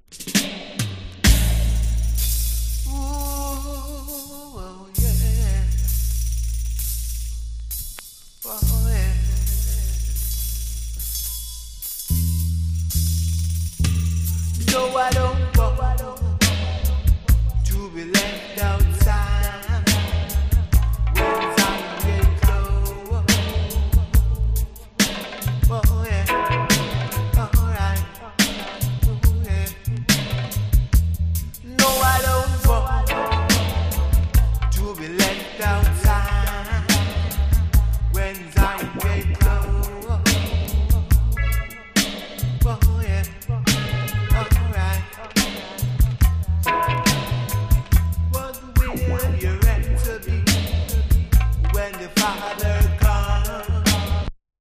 Ooh, yeah. Oh, yeah. No, I don't want to be left outside.